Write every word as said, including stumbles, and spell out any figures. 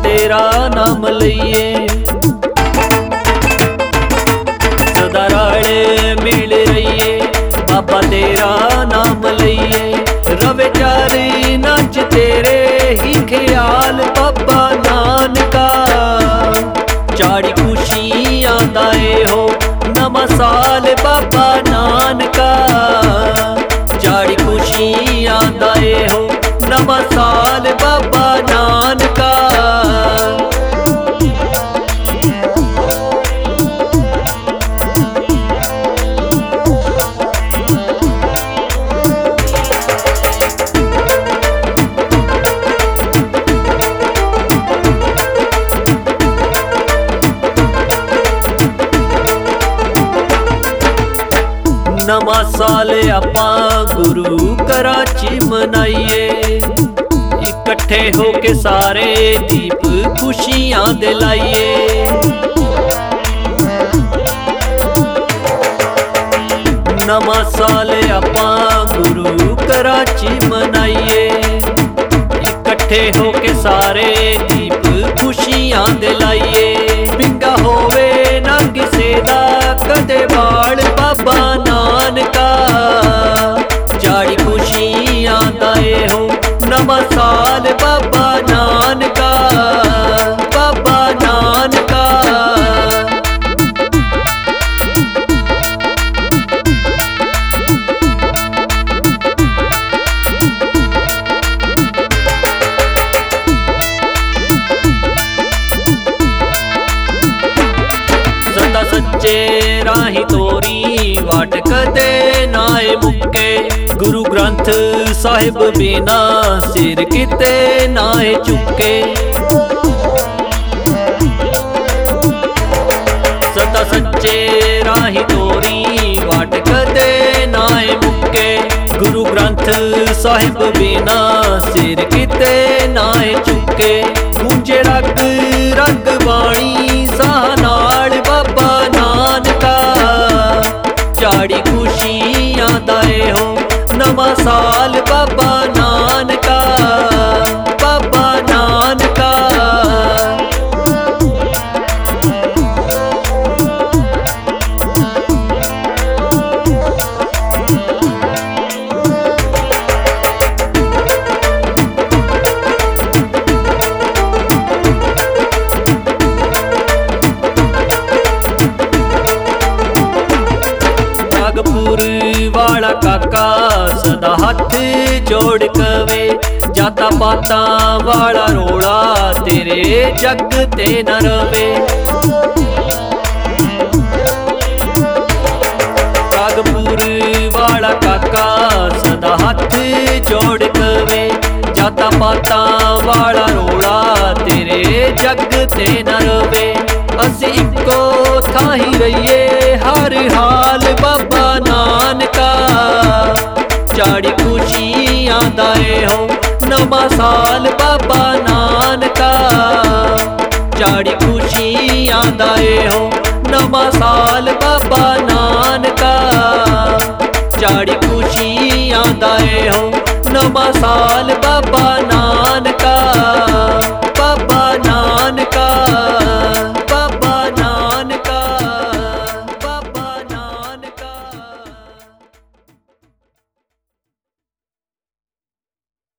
तेरा नाम लईए। सदा राले मिल रहिए बाबा तेरा नाम लईए। रवे चारी नच तेरे ही ख्याल बाबा नानका। चाड़ी खुशियां दाए हो नवा साल बाबा नानका। चाड़ी खुशियां दाए हो नवा साल बाबा नानका। नवा साल आपां गुरु कराची मनाइए। इकट्ठे होके सारे दीप खुशियां दिलाइए। नवा साल आपां गुरु कराची मनाइए। इकट्ठे होके सारे दीप खुशियां दिलाइए। बिंगा होवे ना किसे दा कदे बाल बाबा नानका। चाड़ी खुशियां दाए हो नवा साल बाबा नानका। बाबा नानका सदा सच्चे राही तोरी वाट कदे नाए मुक्के। गुरु ग्रंथ साहिब बिना सिर किते नाए चुके। सदा सच्चे राही तोरी वाट कदे नाए मुक्के। गुरु ग्रंथ साहिब बिना सिर किते नाए चुके। गूंजे रग रग बाणी साह नाल बाबा नानका। चाड़ी खुशियां दाए हो नवा साल बाबा नानका। बाबा नानका नागपुर वाला काका सदा हाथ जोड़ कवे। जाता पाता वाला रोड़ा तेरे जग ते न रवे। नागपुर वाला काका सदा हाथ जोड़ कवे। जाता पाता वाला रोड़ा तेरे जग ते न रवे। असी इको थाही रहिए हर हाल बाबा नानका। चाड़ी खुशियां दाए हो नवा साल बाबा नानका। चाड़ी खुशियां दाए हो नवा साल बाबा नानका। चाड़ी खुशियां दाए हो नवा साल बाबा